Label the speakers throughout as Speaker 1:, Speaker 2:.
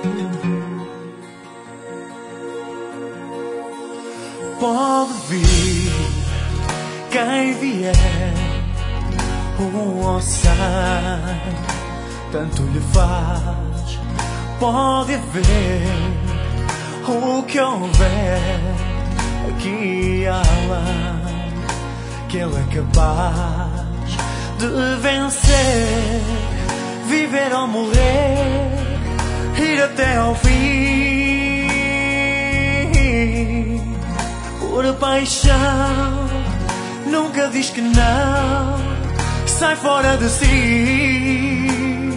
Speaker 1: Pode vir quem vier, ou sai, tanto lhe faz. Pode haver o que houver aqui e além, que Ele é capaz de vencer, viver ou morrer, ir até ao fim. Por paixão, nunca diz que não, sai fora de si.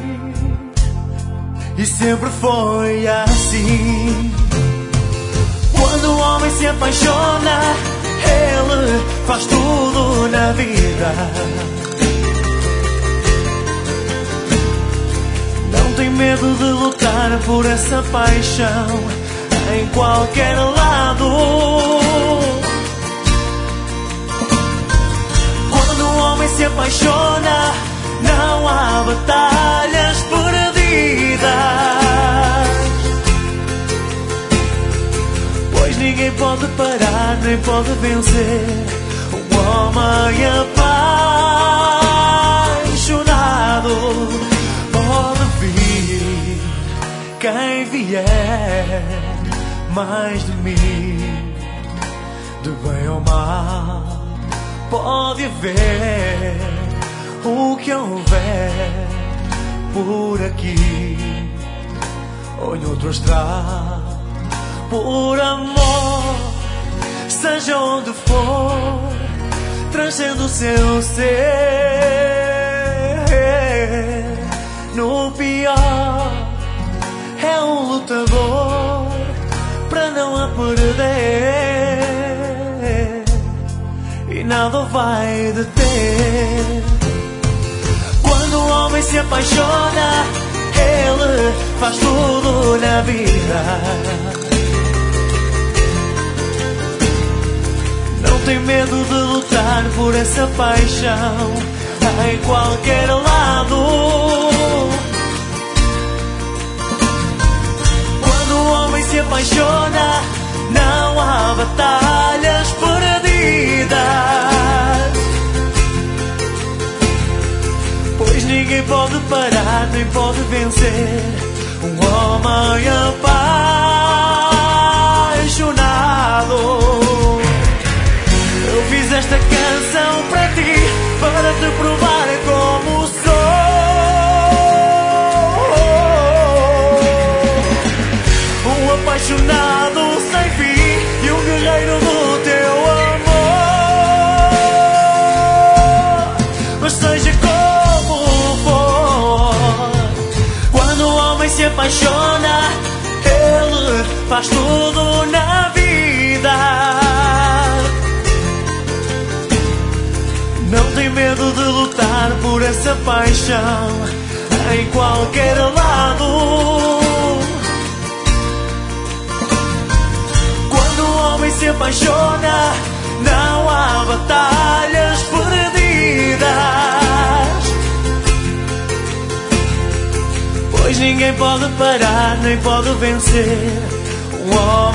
Speaker 1: E sempre foi assim. Quando o homem se apaixona, ele faz tudo na vida. Não tem medo de lutar por essa paixão em qualquer lado. Quando o homem se apaixona, não há batalhas perdidas, pois ninguém pode parar, nem pode vencer um homem apaixonado. Pode vir quem vier, mais de mim, de bem ou mal, pode haver o que houver por aqui ou em outro astral. Por amor, seja onde for, transcende o seu ser. No pior, é um lutador para não a perder, e nada o vai deter. Quando o homem se apaixona, ele faz tudo na vida. Não tem medo de lutar por essa paixão em qualquer lado. Quando o homem se apaixona, não há batalhas perdidas, pois ninguém pode parar, nem pode vencer um homem apaixonado. Eu fiz esta canção para ti, para te provar como sou um apaixonado sem fim e um guerreiro do teu amor. Mas seja como for, quando o homem se apaixona, ele faz tudo na vida. Não tem medo de lutar por essa paixão em qualquer lado. Quando o homem se apaixona, não há batalhas perdidas, pois ninguém pode parar, nem pode vencer um homem